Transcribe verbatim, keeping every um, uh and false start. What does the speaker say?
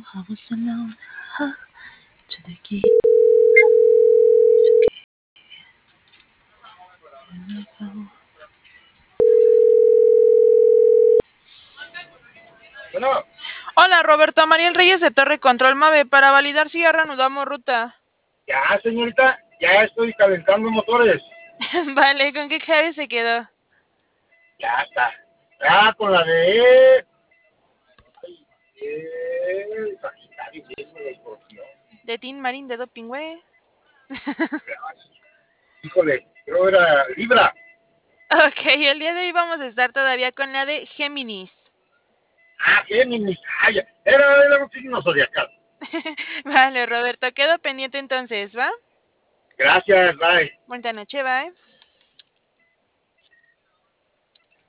I was alone. Huh, to the key. Bueno, Hola, Roberto. Mariel Reyes de Torre Control Mave. Para validar si ya reanudamos ruta. ya, señorita, ya estoy calentando motores. Vale, ¿con qué clave se quedó? Ya está. Ya con la de... Ay, eh, Sagitario, mismo de Escorpión. De Tin Marín de Doping, güey. Híjole, creo era Libra. Ok, el día de hoy vamos a estar todavía con la de Géminis. Ah, Géminis. Ah, ya. Era, era un signo zodiacal. Vale, Roberto. Quedo pendiente entonces, ¿va? Gracias, bye. Buena noche, bye.